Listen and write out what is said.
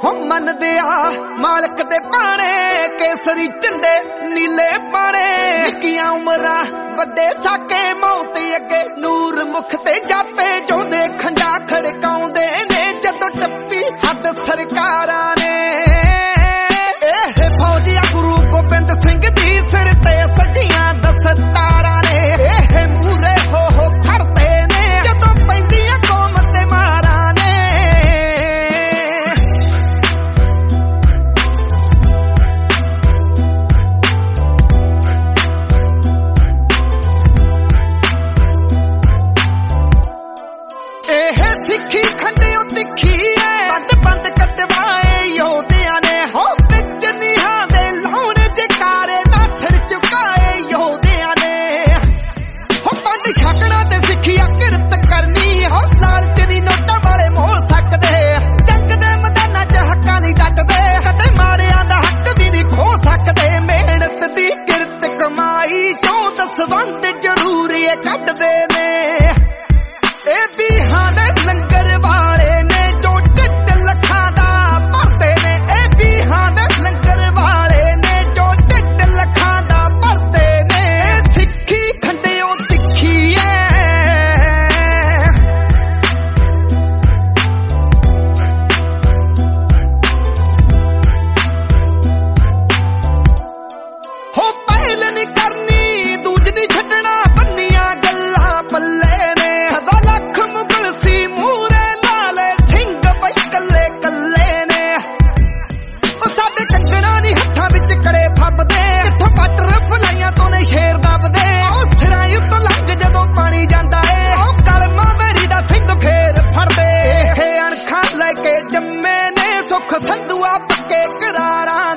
मनदे आ मालक दे बाणे केसरी झंडे नीले पाने निक्कियां उमरां वड्डे साके मौत अगे नूर मुख ते जापे जोंदे खंडा खड़काउंदे ने जदों टप्पी हद सरकारां ने फौजिया गुरु गोबिंद सिंह दी सिर ते सजियां दस्तारां ने मूरे हो खड़ते ने जदों पैंदियां कौम ते मारां ने सिक्खी खंडियों तिखी है बंद बंद कटवाए योधिया ने हो बिच निहां दे लाउणे जकारे ना सिर झुकाए योधिया ने हो पंड छकना ते सिक्खी किरत करनी हो लालच दी नोटां वाले मोल सकदे जंग दे मैदानां च हक्कां लई डटदे कदे माड़ियां दा हक भी नहीं खो सकदे मेहनत दी किरत कमाई चों दसवंत जरूर ये कटदे ने बिहान लंगर वाले ने जो टिट लखां दा भरते ने बिहान लंगर वाले ने जो टिट लखां दा भरते ने सिक्खी खंडियों तिखी हो पहल नहीं करनी दूज नहीं छड्डना बन्नियां गल्लां पल्ले ने जम्मे ने सुख संधुआ पक्के करारा